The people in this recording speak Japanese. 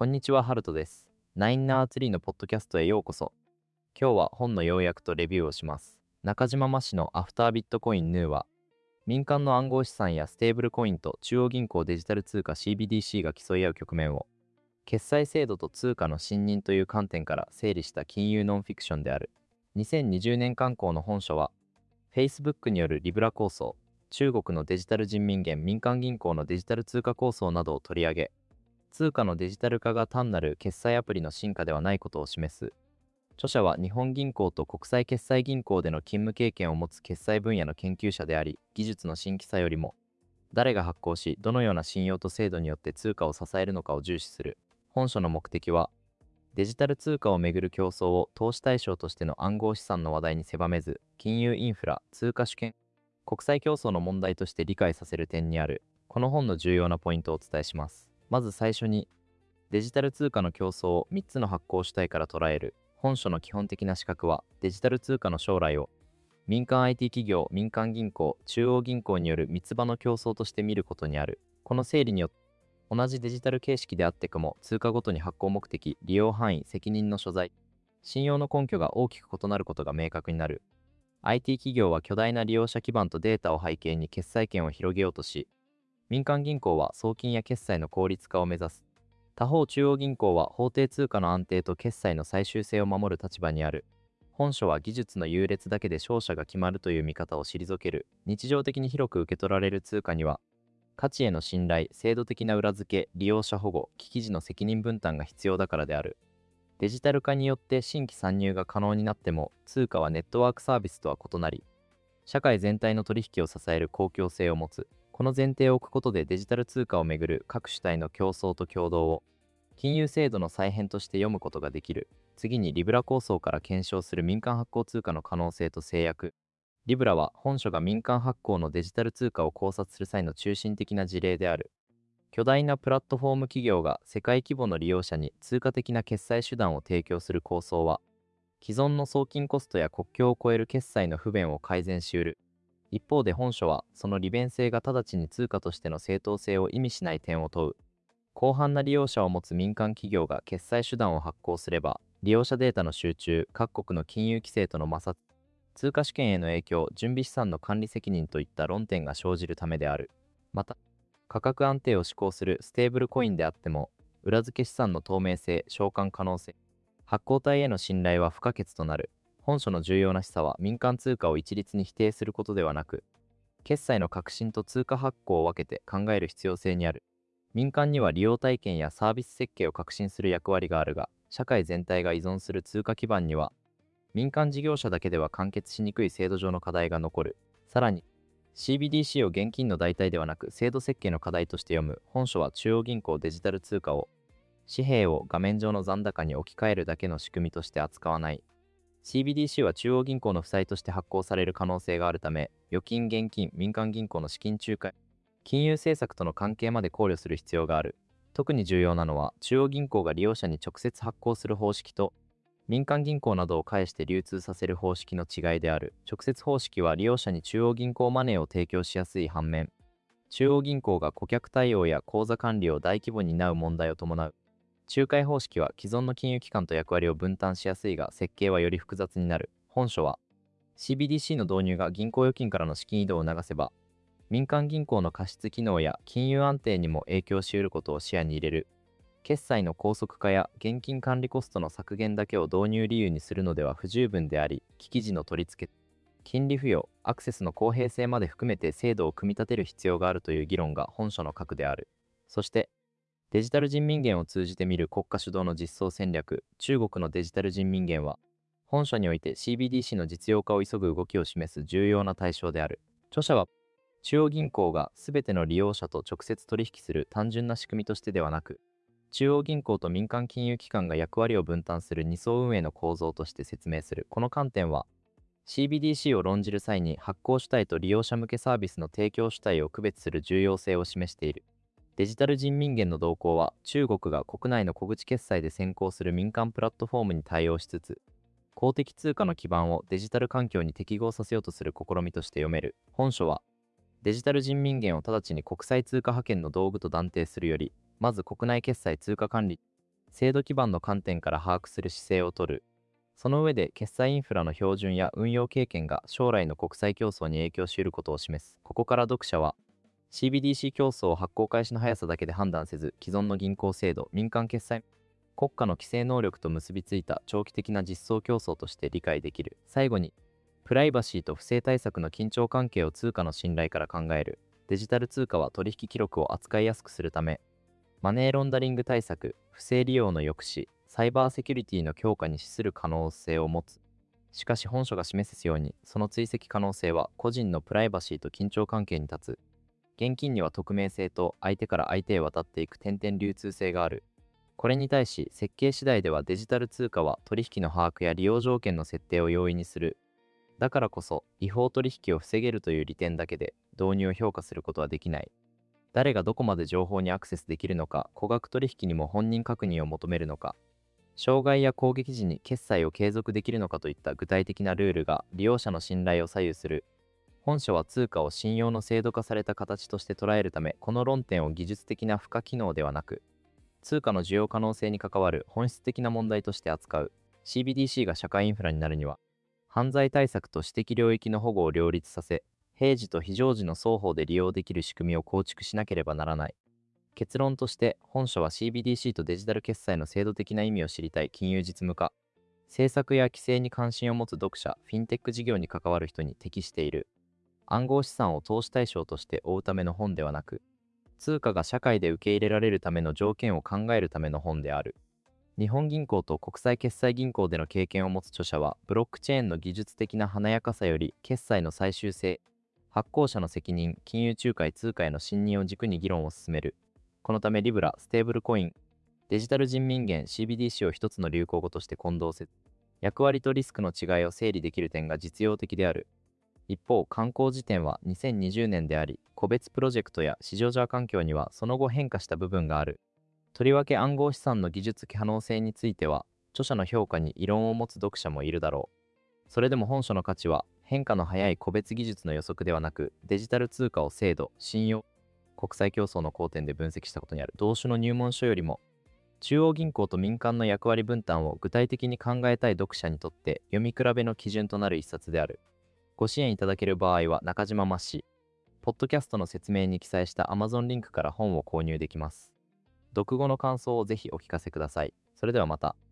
こんにちは、ハルトです。ナインナーツリーのポッドキャストへようこそ。今日は本の要約とレビューをします。中島真氏のアフタービットコインヌーは、民間の暗号資産やステーブルコインと中央銀行デジタル通貨 CBDC が競い合う局面を、決済制度と通貨の信任という観点から整理した金融ノンフィクションである。2020年刊行の本書は、Facebook によるリブラ構想、中国のデジタル人民元民間銀行のデジタル通貨構想などを取り上げ、通貨のデジタル化が単なる決済アプリの進化ではないことを示す。著者は日本銀行と国際決済銀行での勤務経験を持つ決済分野の研究者であり、技術の新規さよりも、誰が発行し、どのような信用と制度によって通貨を支えるのかを重視する。本書の目的は、デジタル通貨をめぐる競争を投資対象としての暗号資産の話題に狭めず、金融インフラ、通貨主権、国際競争の問題として理解させる点にある。この本の重要なポイントをお伝えします。まず最初に、デジタル通貨の競争を3つの発行主体から捉える。本書の基本的な思覚は、デジタル通貨の将来を民間 IT 企業、民間銀行、中央銀行による三つ葉の競争として見ることにある。この整理によって、同じデジタル形式であってかも、通貨ごとに発行目的、利用範囲、責任の所在、信用の根拠が大きく異なることが明確になる。IT 企業は巨大な利用者基盤とデータを背景に決済権を広げようとし、民間銀行は送金や決済の効率化を目指す。他方、中央銀行は法定通貨の安定と決済の最終性を守る立場にある。本書は技術の優劣だけで勝者が決まるという見方を退ける。日常的に広く受け取られる通貨には、価値への信頼、制度的な裏付け、利用者保護、危機時の責任分担が必要だからである。デジタル化によって新規参入が可能になっても、通貨はネットワークサービスとは異なり、社会全体の取引を支える公共性を持つ。この前提を置くことでデジタル通貨をめぐる各主体の競争と共同を金融制度の再編として読むことができる。次にリブラ構想から検証する民間発行通貨の可能性と制約。リブラは本書が民間発行のデジタル通貨を考察する際の中心的な事例である。巨大なプラットフォーム企業が世界規模の利用者に通貨的な決済手段を提供する構想は、既存の送金コストや国境を越える決済の不便を改善しうる。一方で本書は、その利便性が直ちに通貨としての正当性を意味しない点を問う。広範な利用者を持つ民間企業が決済手段を発行すれば、利用者データの集中、各国の金融規制との摩擦、通貨主権への影響、準備資産の管理責任といった論点が生じるためである。また、価格安定を施行するステーブルコインであっても、裏付け資産の透明性、償還可能性、発行体への信頼は不可欠となる。本書の重要な示唆は民間通貨を一律に否定することではなく、決済の革新と通貨発行を分けて考える必要性にある。民間には利用体験やサービス設計を革新する役割があるが、社会全体が依存する通貨基盤には、民間事業者だけでは完結しにくい制度上の課題が残る。さらに、CBDC を現金の代替ではなく制度設計の課題として読む。本書は中央銀行デジタル通貨を紙幣を画面上の残高に置き換えるだけの仕組みとして扱わない。CBDC は中央銀行の負債として発行される可能性があるため、預金、現金、民間銀行の資金仲介、金融政策との関係まで考慮する必要がある。特に重要なのは、中央銀行が利用者に直接発行する方式と、民間銀行などを介して流通させる方式の違いである。直接方式は利用者に中央銀行マネーを提供しやすい反面、中央銀行が顧客対応や口座管理を大規模に担う問題を伴う。仲介方式は既存の金融機関と役割を分担しやすいが、設計はより複雑になる。本書は、CBDC の導入が銀行預金からの資金移動を促せば、民間銀行の貸出機能や金融安定にも影響し得ることを視野に入れる。決済の高速化や現金管理コストの削減だけを導入理由にするのでは不十分であり、危機時の取り付け、金利付与、アクセスの公平性まで含めて制度を組み立てる必要があるという議論が本書の核である。そして、デジタル人民元を通じて見る国家主導の実装戦略、中国のデジタル人民元は、本書において CBDC の実用化を急ぐ動きを示す重要な対象である。著者は、中央銀行が全ての利用者と直接取引する単純な仕組みとしてではなく、中央銀行と民間金融機関が役割を分担する二層運営の構造として説明する。この観点は、CBDC を論じる際に発行主体と利用者向けサービスの提供主体を区別する重要性を示している。デジタル人民元の動向は、中国が国内の小口決済で先行する民間プラットフォームに対応しつつ、公的通貨の基盤をデジタル環境に適合させようとする試みとして読める。本書は、デジタル人民元を直ちに国際通貨派遣の道具と断定するより、まず国内決済通貨管理、 制度基盤の観点から把握する姿勢をとる。その上で決済インフラの標準や運用経験が将来の国際競争に影響し得ることを示す。ここから読者は CBDC 競争を発行開始の速さだけで判断せず、既存の銀行制度、民間決済、国家の規制能力と結びついた長期的な実装競争として理解できる。最後に、プライバシーと不正対策の緊張関係を通貨の信頼から考える。デジタル通貨は取引記録を扱いやすくするため、マネーロンダリング対策、不正利用の抑止、サイバーセキュリティの強化に資する可能性を持つ。しかし本書が示すように、その追跡可能性は個人のプライバシーと緊張関係に立つ。現金には匿名性と相手から相手へ渡っていく点々流通性がある。これに対し、設計次第ではデジタル通貨は取引の把握や利用条件の設定を容易にする。だからこそ、違法取引を防げるという利点だけで導入を評価することはできない。誰がどこまで情報にアクセスできるのか、高額取引にも本人確認を求めるのか、障害や攻撃時に決済を継続できるのかといった具体的なルールが利用者の信頼を左右する。本書は通貨を信用の制度化された形として捉えるため、この論点を技術的な付加機能ではなく、通貨の需要可能性に関わる本質的な問題として扱う。 CBDC が社会インフラになるには、犯罪対策と私的領域の保護を両立させ、平時と非常時の双方で利用できる仕組みを構築しなければならない。結論として、本書は CBDC とデジタル決済の制度的な意味を知りたい金融実務家、政策や規制に関心を持つ読者、フィンテック事業に関わる人に適している。暗号資産を投資対象として追うための本ではなく、通貨が社会で受け入れられるための条件を考えるための本である。日本銀行と国際決済銀行での経験を持つ著者は、ブロックチェーンの技術的な華やかさより決済の最終性、発行者の責任、金融仲介通貨への信任を軸に議論を進める。このためリブラ、ステーブルコイン、デジタル人民元 CBDC を一つの流行語として混同せず、役割とリスクの違いを整理できる点が実用的である。一方、観光時点は2020年であり、個別プロジェクトや市場環境にはその後変化した部分がある。とりわけ暗号資産の技術可能性については、著者の評価に異論を持つ読者もいるだろう。それでも本書の価値は、変化の早い個別技術の予測ではなく、デジタル通貨を制度、信用、国際競争の観点で分析したことにある。同種の入門書よりも、中央銀行と民間の役割分担を具体的に考えたい読者にとって読み比べの基準となる一冊である。ご支援いただける場合は中島真氏、ポッドキャストの説明に記載した Amazon リンクから本を購入できます。読後の感想をぜひお聞かせください。それではまた。